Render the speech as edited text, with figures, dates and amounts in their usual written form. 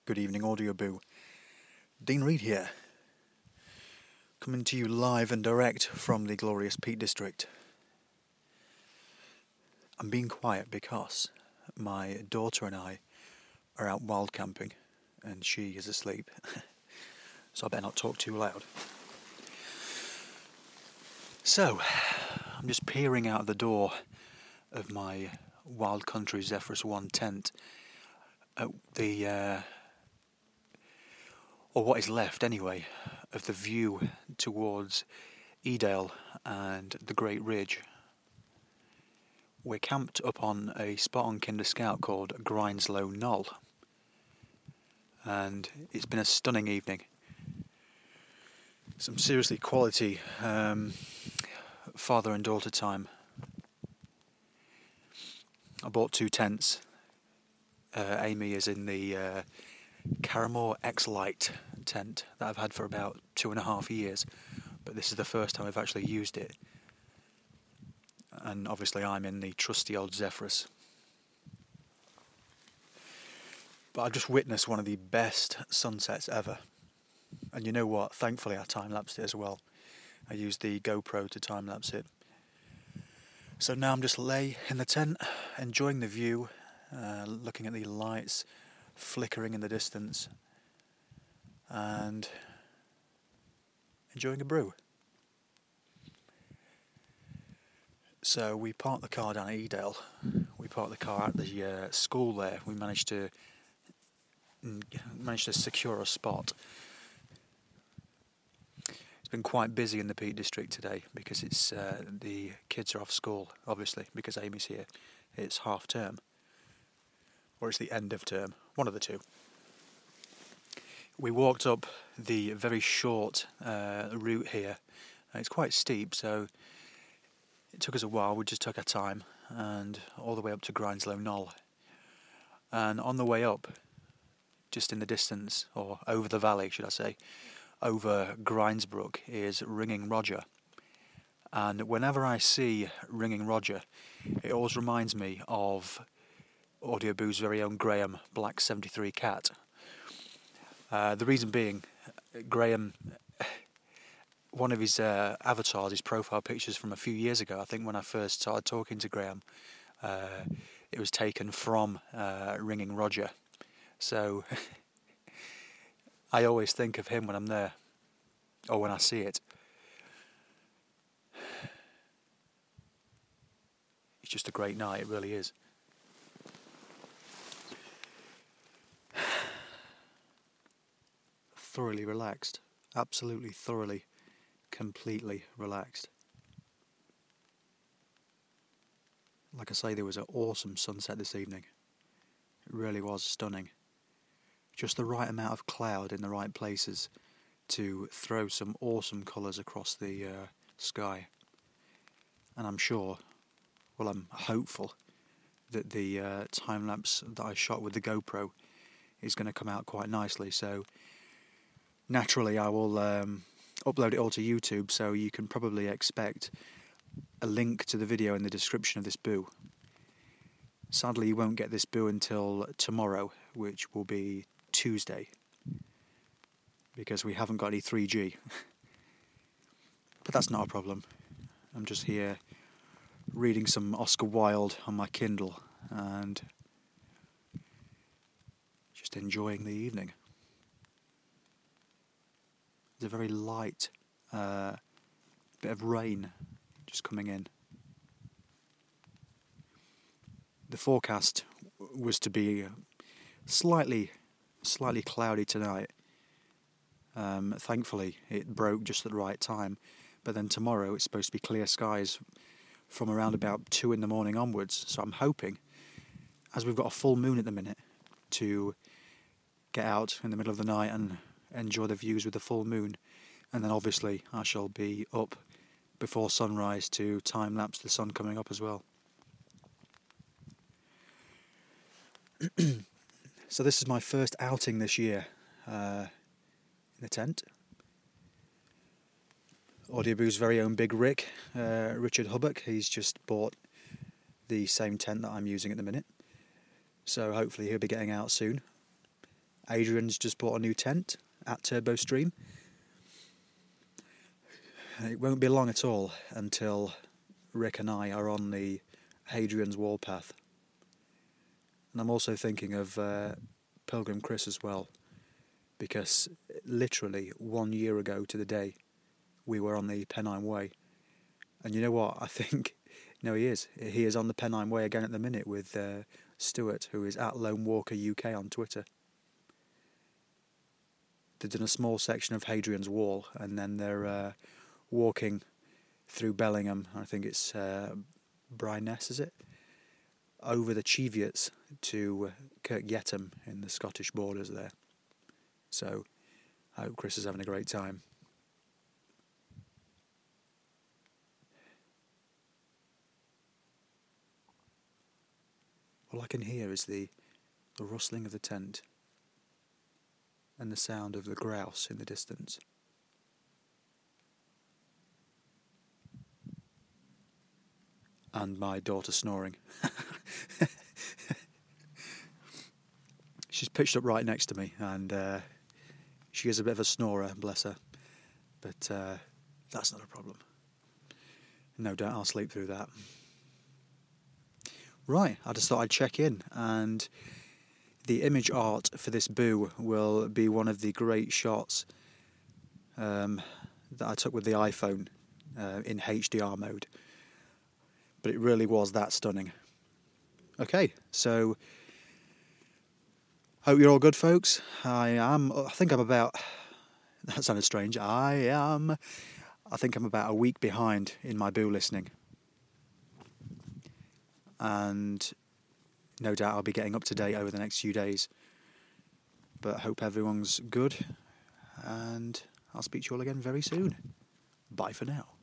Good evening, Audioboo. Dean Reed here, coming to you live and direct from the glorious Peak District. I'm being quiet because my daughter and I are out wild camping, and she is asleep, so I better not talk too loud. So, I'm just peering out the door of my Wild Country Zephyrus 1 tent at or what is left anyway, of the view towards Edale and the Great Ridge. We're camped up on a spot on Kinder Scout called Grindslow Knoll, and it's been a stunning evening. Some seriously quality father and daughter time. I bought 2 tents. Amy is in the Caramore X-Lite tent that I've had for about 2.5 years, but this is the first time I've actually used it. And obviously I'm in the trusty old Zephyrus. But I've just witnessed one of the best sunsets ever. And you know what? Thankfully I time-lapsed it as well. I used the GoPro to time-lapse it. So now I'm just lay in the tent, enjoying the view, looking at the lights flickering in the distance, and enjoying a brew. So we parked the car down at Edale. We parked the car at the school there. We managed to secure a spot. It's been quite busy in the Peak District today because it's the kids are off school, obviously, because Amy's here. It's half term, or it's the end of term, one of the two. We walked up the very short route here. It's quite steep, so it took us a while. We just took our time, and all the way up to Grindslow Knoll. And on the way up, just in the distance, or over the valley, should I say, over Grindsbrook, is Ringing Roger. And whenever I see Ringing Roger, it always reminds me of Audioboo's very own Graham, Black 73 Cat. The reason being, Graham, one of his avatars, his profile pictures from a few years ago, I think when I first started talking to Graham, it was taken from Ringing Roger. So I always think of him when I'm there, or when I see it. It's just a great night, it really is. Thoroughly relaxed, absolutely thoroughly, completely relaxed. Like I say, there was an awesome sunset this evening. It really was stunning. Just the right amount of cloud in the right places to throw some awesome colours across the sky. And I'm hopeful that the time-lapse that I shot with the GoPro is going to come out quite nicely. So naturally I will upload it all to YouTube, so you can probably expect a link to the video in the description of this boo. Sadly, you won't get this boo until tomorrow, which will be Tuesday, because we haven't got any 3G. But that's not a problem. I'm just here reading some Oscar Wilde on my Kindle and just enjoying the evening. There's a very light bit of rain just coming in. The forecast was to be slightly cloudy tonight. Thankfully, it broke just at the right time. But then tomorrow it's supposed to be clear skies from around about 2 in the morning onwards. So I'm hoping, as we've got a full moon at the minute, to get out in the middle of the night and enjoy the views with the full moon. And then obviously I shall be up before sunrise to time-lapse the sun coming up as well. So this is my first outing this year in the tent. Audioboo's very own Big Rick, Richard Hubbock, he's just bought the same tent that I'm using at the minute. So hopefully he'll be getting out soon. Adrian's just bought a new tent at Turbo Stream. It won't be long at all until Rick and I are on the Hadrian's Wall path. And I'm also thinking of Pilgrim Chris as well, because literally 1 year ago to the day we were on the Pennine Way. And you know what? I think, no, he is. He is on the Pennine Way again at the minute with Stuart, who is at Lone Walker UK on Twitter. They've done a small section of Hadrian's Wall, and then they're walking through Bellingham. I think it's Bryness, is it? Over the Cheviots to Kirkyettam in the Scottish borders there. So I hope Chris is having a great time. All I can hear is the rustling of the tent and the sound of the grouse in the distance. And my daughter snoring. She's pitched up right next to me, and she is a bit of a snorer, bless her. But that's not a problem. No doubt I'll sleep through that. Right, I just thought I'd check in, and the image art for this boo will be one of the great shots that I took with the iPhone in HDR mode. But it really was that stunning. Okay, so hope you're all good, folks. I think I'm about, that sounded strange, I think I'm about a week behind in my boo listening. And no doubt I'll be getting up to date over the next few days. But I hope everyone's good, and I'll speak to you all again very soon. Bye for now.